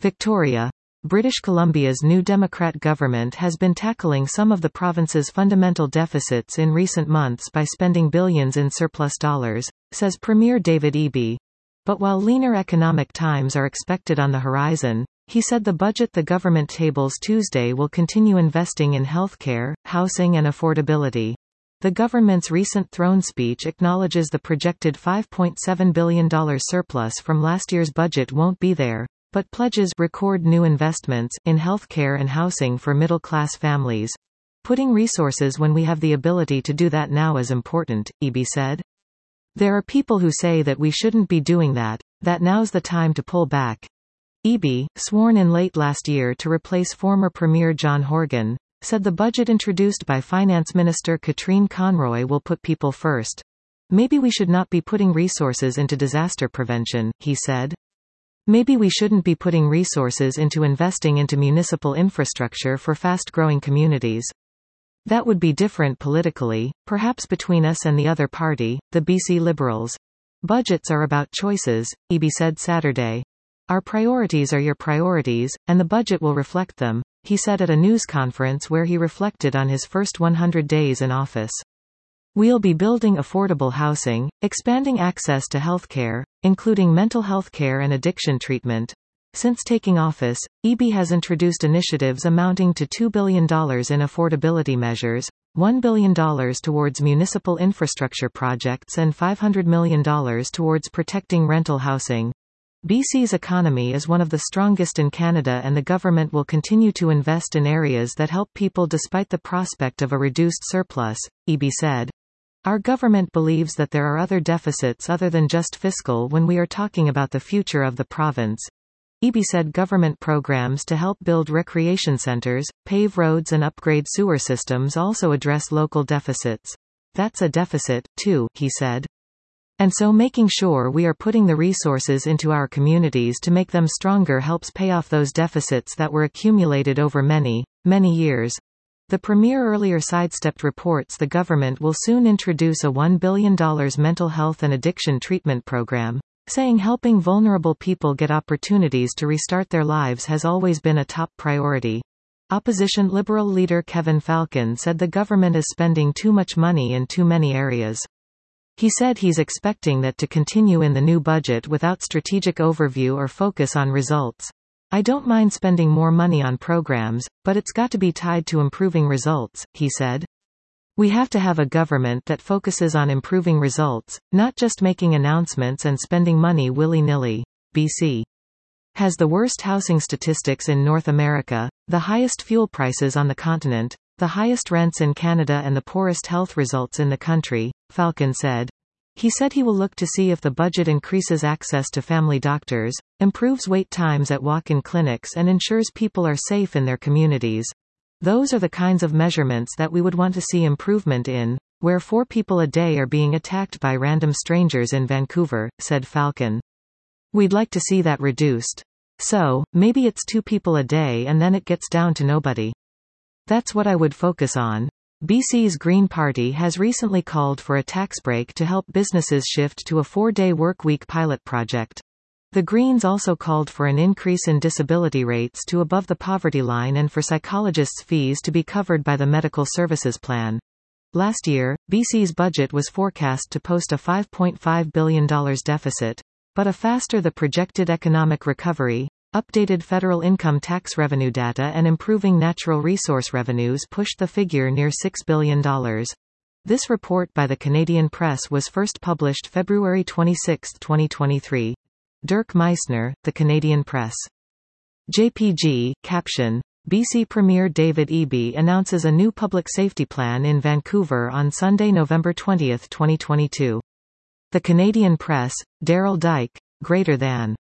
Victoria. British Columbia's new Democrat government has been tackling some of the province's fundamental deficits in recent months by spending billions in surplus dollars, says Premier David Eby. But while leaner economic times are expected on the horizon, he said the budget the government tables Tuesday will continue investing in healthcare, housing and affordability. The government's recent throne speech acknowledges the projected $5.7 billion surplus from last year's budget won't be there, but pledges record new investments in healthcare and housing for middle-class families. Putting resources when we have the ability to do that now is important, Eby said. There are people who say that we shouldn't be doing that now's the time to pull back. Eby, sworn in late last year to replace former Premier John Horgan, said the budget introduced by Finance Minister Katrine Conroy will put people first. Maybe we should not be putting resources into disaster prevention, he said. Maybe we shouldn't be putting resources into investing into municipal infrastructure for fast-growing communities. That would be different politically, perhaps between us and the other party, the BC Liberals. Budgets are about choices, Eby said Saturday. Our priorities are your priorities, and the budget will reflect them, he said at a news conference where he reflected on his first 100 days in office. We'll be building affordable housing, expanding access to healthcare, including mental health care and addiction treatment. Since taking office, Eby has introduced initiatives amounting to $2 billion in affordability measures, $1 billion towards municipal infrastructure projects and $500 million towards protecting rental housing. BC's economy is one of the strongest in Canada and the government will continue to invest in areas that help people despite the prospect of a reduced surplus, Eby said. Our government believes that there are other deficits other than just fiscal when we are talking about the future of the province. Eby said government programs to help build recreation centres, pave roads and upgrade sewer systems also address local deficits. That's a deficit, too, he said. And so making sure we are putting the resources into our communities to make them stronger helps pay off those deficits that were accumulated over many, many years. The Premier earlier sidestepped reports the government will soon introduce a $1 billion mental health and addiction treatment program, saying helping vulnerable people get opportunities to restart their lives has always been a top priority. Opposition Liberal leader Kevin Falcon said the government is spending too much money in too many areas. He said he's expecting that to continue in the new budget without strategic overview or focus on results. I don't mind spending more money on programs, but it's got to be tied to improving results, he said. We have to have a government that focuses on improving results, not just making announcements and spending money willy-nilly. BC has the worst housing statistics in North America, the highest fuel prices on the continent, the highest rents in Canada and the poorest health results in the country, Falcon said. He said he will look to see if the budget increases access to family doctors, improves wait times at walk-in clinics and ensures people are safe in their communities. Those are the kinds of measurements that we would want to see improvement in, where 4 people a day are being attacked by random strangers in Vancouver, said Falcon. We'd like to see that reduced. So, maybe it's 2 people a day and then it gets down to nobody. That's what I would focus on. BC's Green Party has recently called for a tax break to help businesses shift to a 4-day workweek pilot project. The Greens also called for an increase in disability rates to above the poverty line and for psychologists' fees to be covered by the Medical Services Plan. Last year, BC's budget was forecast to post a $5.5 billion deficit, but a faster than projected economic recovery, updated federal income tax revenue data and improving natural resource revenues pushed the figure near $6 billion. This report by the Canadian Press was first published February 26, 2023. Dirk Meissner, The Canadian Press. JPG, caption. BC Premier David Eby announces a new public safety plan in Vancouver on Sunday, November 20, 2022. The Canadian Press, Daryl Dyke, greater than.